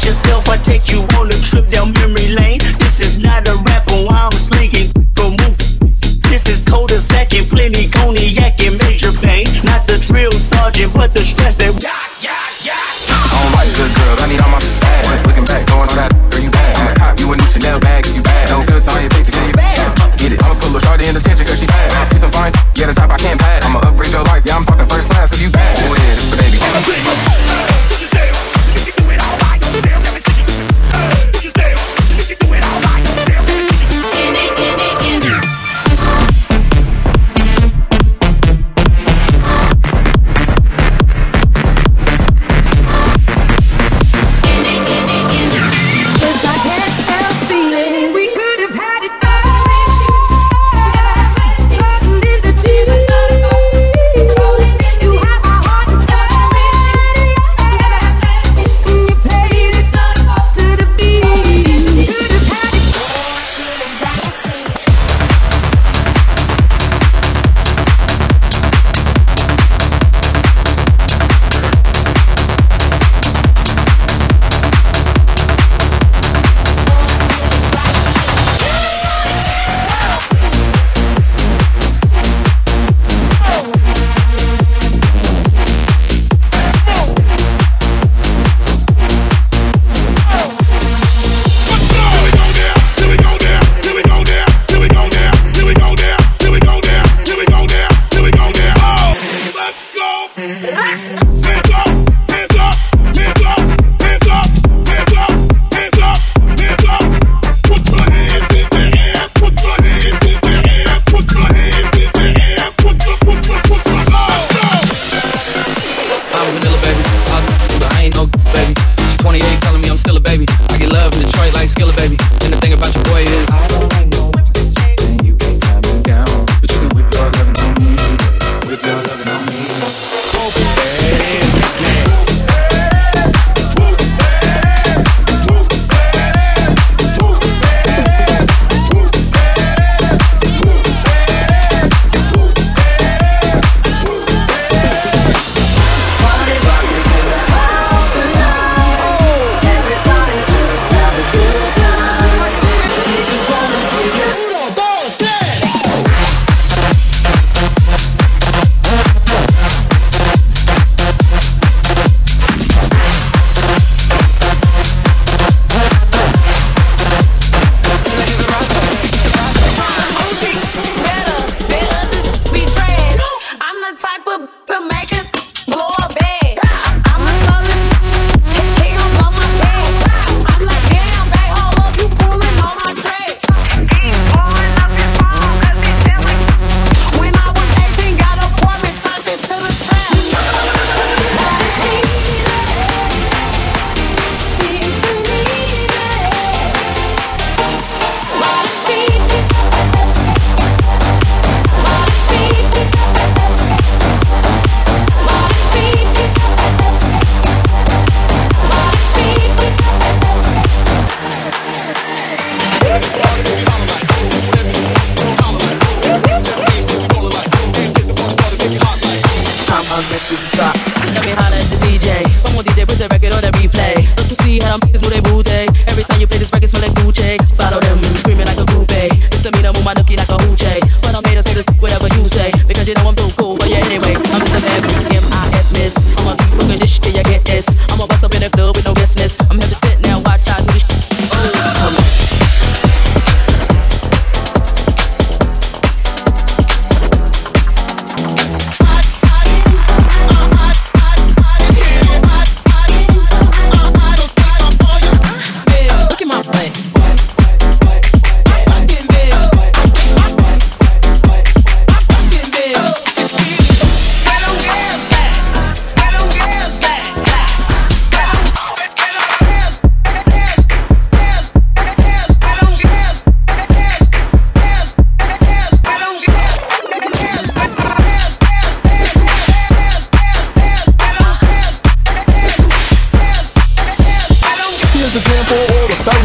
yourself, I take you on a trip down memory lane. This is not a rapper while I'm slinging from move. This is cul-de-sac and plenty cognac and major pain. Not the drill sergeant, but the stress that I don't like good girls, I need all my bad. Looking back, throwing all that, girl, you bad. I'm a cop, you a new Chanel bag, you bad. No filter on your face to get you bad. Get it, I'ma put a little shorty in detention cause she bad. You some fine, yeah, the top I can't pass. I'ma upgrade your life, yeah, I'm talking first class cause you bad. Go ahead, it's the baby.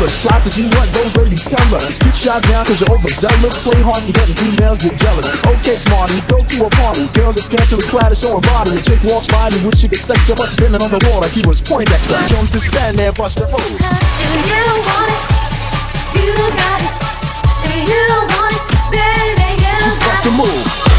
fellas try to do what those ladies tell her. Get shot down cause you're overzealous. Play hard to get and females get jealous. Okay, smarty, go to a party. Girls are scantily clad and show her body. A chick walks by and wish she could sex so much standing on the wall like he was Poindexter. Don't just stand there, bust the move. If you want it, you got it. If you want it, baby, you got it. Just bust the move.